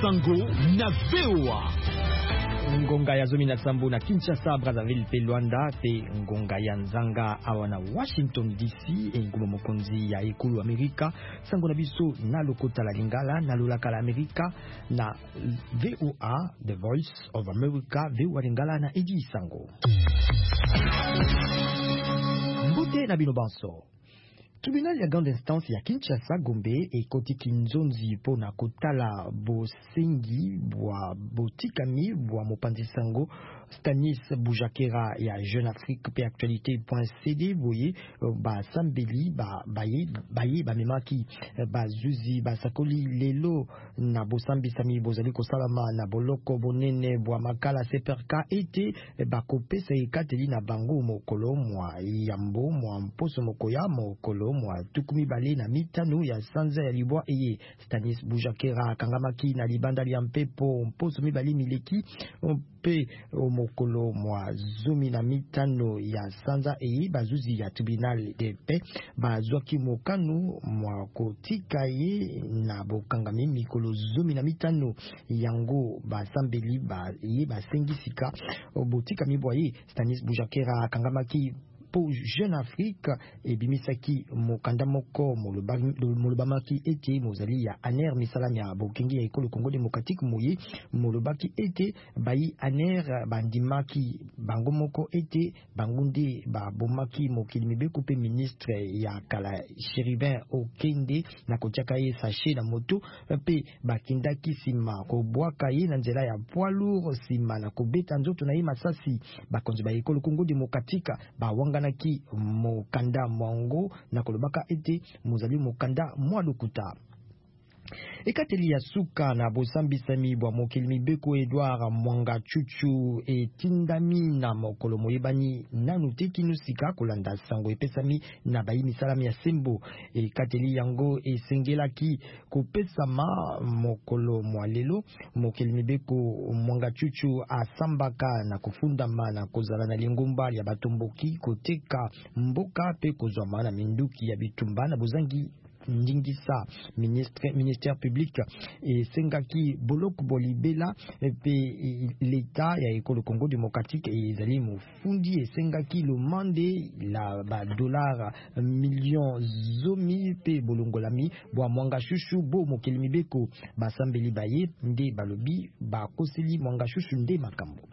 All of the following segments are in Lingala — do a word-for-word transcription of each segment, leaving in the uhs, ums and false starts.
Sango na V O A. Ngonga ya zomi na sambo na Kinshasa, Brazzaville pe Luanda pe ngonga ya nzanga awa na Washington D C e nguma mokonzi ya ekulu Amerika sango na biso na lokota la lingala na lolaka la Amerika na V O A, The Voice of America, V O A lingala na Edi Sango. Mbote na bino banso. Tribunal ya grande instance ya Kinshasa Gombe e koti kinzonzi po na kotala bosengi bwa botikami bwa mopanzi sango Stanis Boujakera ya Jeune Afrique pe actualité.cd boye ba sambeli ba baye baye ba memaki ba zuzi ba sakoli lelo na bosambi sami bozali ko salama na boloko bonene bwa makala seperka ete ba kopesa ikateli na bango mokolo mwa yambo mwa mposo mokoya mokolo mwa tukumi bale na mitano ya sanza ya libwa eye Stanis Boujakera kangamaki na libanda ya mpepo mposo mibali mileki pe mokolo mwa zomi na mitano ya sanza eye bazuzi ya tribunal de paix bazwaki mokano mwa kotika ye na bokangami mikolo zomi na mitano yango basambeli ba ye basengisika botika mibwa ye Stanis Boujakera kangamaki po Jeune Afrique e bimisaki mokanda moko molobamaki ete mozali ya aner misalami ya bokengi ya ekolo Congo démocratique moye molobaki ete bayi aner bandimaki bango moko ete bangunde babomaki mokili mibeko pe ministre ya kala Chérubin Okende na kotiaka ye sachet na moto pe bakindaki sima kobwaka ye na nzela ya poids lourd sima na kobeta nzoto na ye masasi bakonzi ba ekolo Congo démocratique bawanga naki mokanda mwango na kolobaka ete mozali mokanda mwa lokuta. Ekateli ya suka na bosambisami bwa mokili mibeko Edouard Mwanga Chuchu e tindami na mokolo moyebani nanu tekinu sika kolanda sango epesami na bayi misalami ya sembo. Ekateli yango esengelaki kopesama mokolo mwalelo mokili mibeko Mwanga Chuchu asambaka na kufundama na kozala na lingomba ya batomboki koteka mboka pe kozwama na minduki ya bitumba na bozangi Ndingisa ministre ministère public et sengaki boloko bolibela pe l'état ya ekolo Congo démocratique et zali mufundi et sengaki le mande la ba dollar million zomi pe bolongolami bwa Mwanga Chuchu bo mokili mibeko basambeli baye nde balobi ba koseli Mwanga Chuchu nde makambo.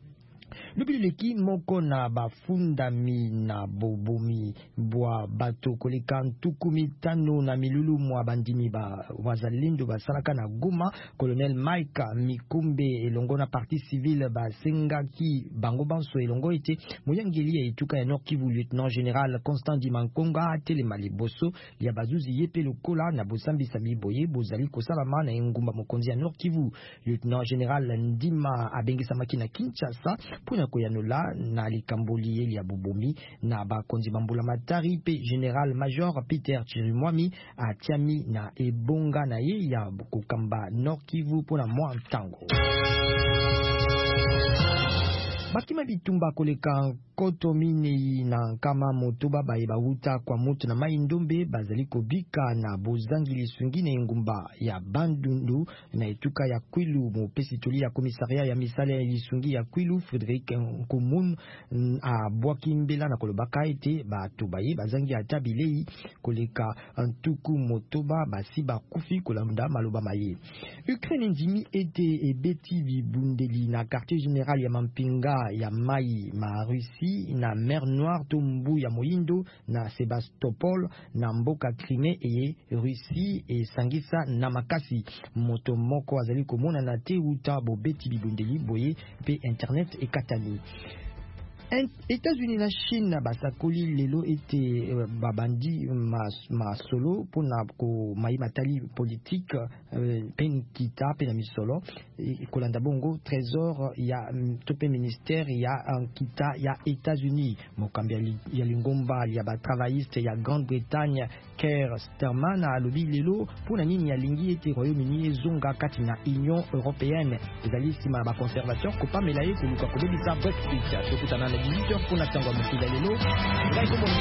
Lubileki moko na bafundami na bobomi bwa bato koleka ntukumi tano na milulu mwa bandimi ba wazalendo basalaka na Goma. Colonel Mike Mikumbe elongo na parti civile basengaki bango banso elongo ete moyangeli ya etuka ya Nord Kivu lieutenant général Constant Dimankonga atelema liboso ya bazuzi yepe lokola na bosambi sami boye bozali kosalama na engumba mokonzi ya Nord Kivu. Lieutenant général Ndima abengisamaki na Kinshasa puna koyanola na likamboli eli ya bubomi na bakonzi bambula matari pe General Major Peter Chirimwami atiami na ebonga na ye ya kokamba Nord Kivu pona mwa ntango. Bakima bitumba koleka koto mine na kama motoba baye bauta kwa moto na mai ndombe bazali kobika na bozangi lisungi na ngumba ya Bandundu na etuka ya Kwilu mopesi toli ya komisaria ya misale ya lisungi ya Kwilu Frédéric Nkomun a bwaki mbela na kolobaka ete bato baye bazangi atabilei koleka ntuku motoba basi bakufi kolanda maloba maye. Ukraine ndimi ete ebeti bibundeli na quartier général ya Mampinga ya mai ma Russie na mer Noire tumbu ya Moyindo na Sebastopol na mboka Crimée eye Russie e sangisa na makasi moto moko azali komona na te uta bobeti bibundeli boye pe internet e katani. États-Unis na Chine basakoli lelo ete uh, babandi mas, masolo pona ko mai matali politique uh, pen kita pe na misolo e, kolanda bongo trésor ya tope ministère ya kita ya États-Unis mokambi ya lingomba ya ba travailliste ya Grande-Bretagne Keir Starmer alobi lelo pona nini ya lingi ete Royaume-Uni ezonga kati na Union Européenne ezali sima ba conservateur ko pamela ye koluka ko debisa Brexit tokutana na dix-huit heures pour la tango mokila lelo.